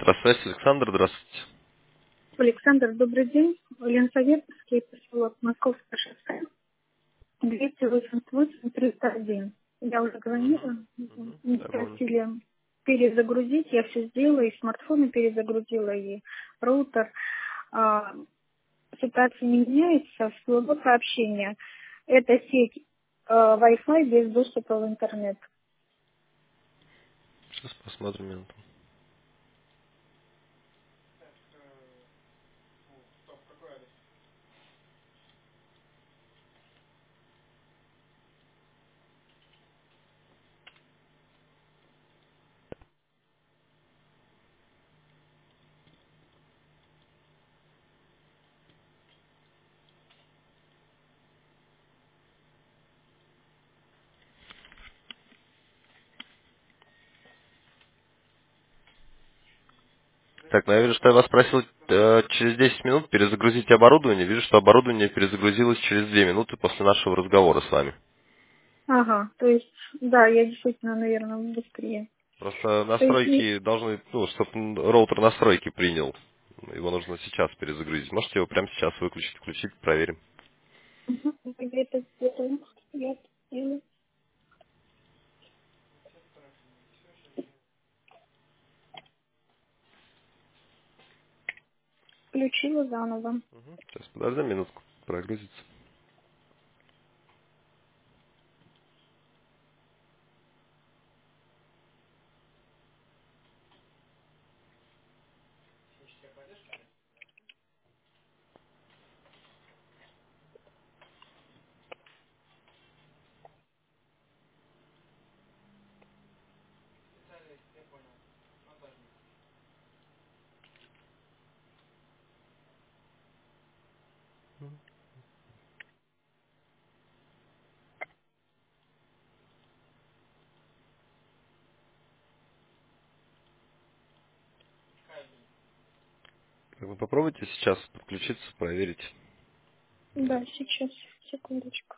Электросвязь, Александр, здравствуйте. Александр, добрый день. Ленсоветский поселок, Московское шоссе, 288-301. Я уже Угу. звонила, Угу. мне Нормально. просили перезагрузить, я все сделала, и смартфоны перезагрузила, и роутер. А, Ситуация не меняется, всплыло сообщение. Это сеть Wi-Fi без доступа в интернет. Сейчас посмотрим минуту. Так, ну я вижу, что я вас просил через 10 минут перезагрузить оборудование. Вижу, что оборудование перезагрузилось через 2 минуты после нашего разговора с вами. Ага, то есть, да, я действительно, наверное, быстрее. Просто То есть, настройки должны, чтобы роутер настройки принял. Его нужно сейчас перезагрузить. Можете его прямо сейчас выключить, включить, проверим. я это сделаю. Я это сделаю. Включила заново. Сейчас, подожди минутку, прогрузится. Так, вы попробуйте сейчас подключиться, проверить. Да, сейчас, секундочку.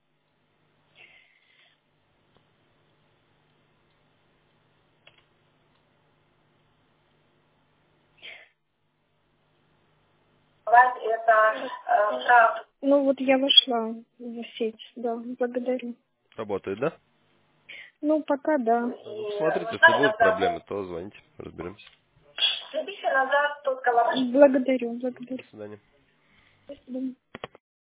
Ну вот я вошла в сеть, да, благодарю. Работает, да? Ну, пока да. Ну, посмотрите, если будут проблемы, то звоните, разберемся. Благодарю, До благодарю. свидания. До свидания.